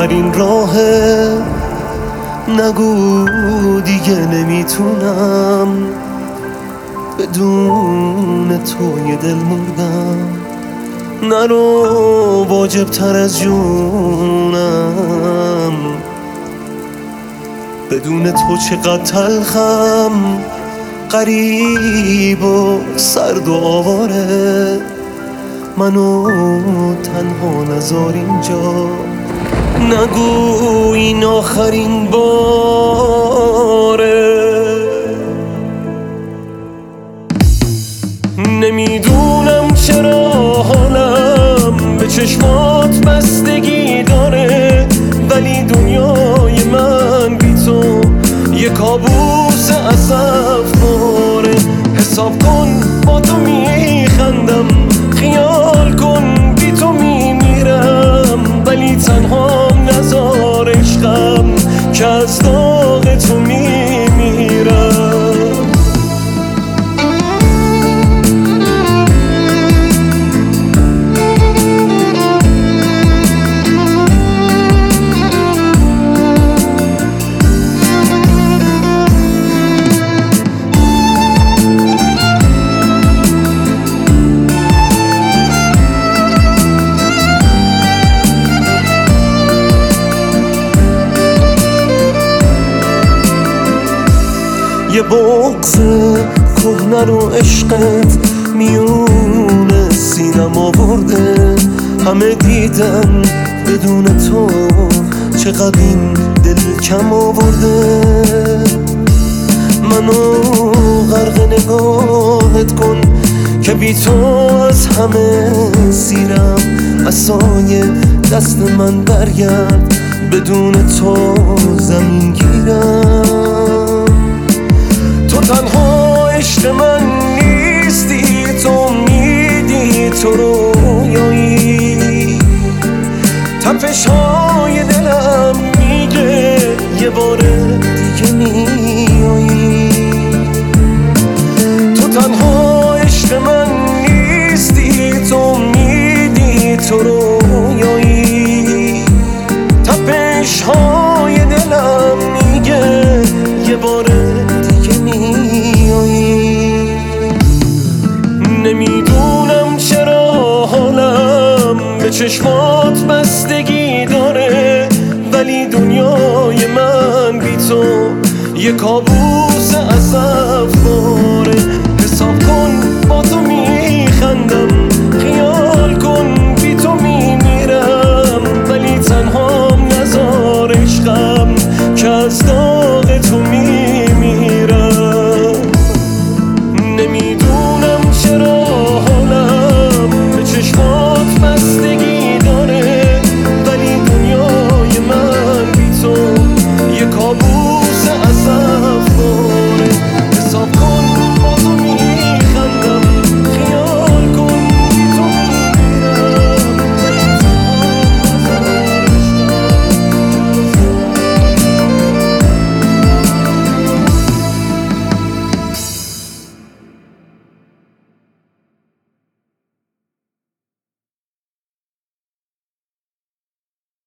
آخرین راهه. نگو دیگه نمیتونم بدون تو یه دل مردم. نرو واجب تر از جونم، بدون تو چقدر تلخم، غریب و سرد و آواره. منو تنها نذار اینجا، نگو این آخرین باره. نمیدونم چرا حالم به چشمات بستگی داره، ولی دنیای من بی تو یه کابوس اسف باره. حساب کن با تو میخندم، خیال کن بی تو میمیرم، ولی تنها نذار عشقم که از داغ تو میمیرم. یه بغض کهنه رو عشقت میون سینم آورده. همه دیدن بدون تو چقدر این دل کم آورده. منو غرق نگاهت کن که بی تو از همه سیرم. عصای دست من برگرد، بدون تو زمین گیرم. تو تنها عشق من نیستی، تو میدی تو رویایی. تپش های دلم میگه یه بار دیگه میایی. تو تنها عشق من نیستی، تو میدی تو رویایی. تپش های دلم میگه یه بار نمیدونم چرا حالم به چشمات بستگی داره، ولی دنیای من بی تو یه کابوس اسف باره. حساب کن با تو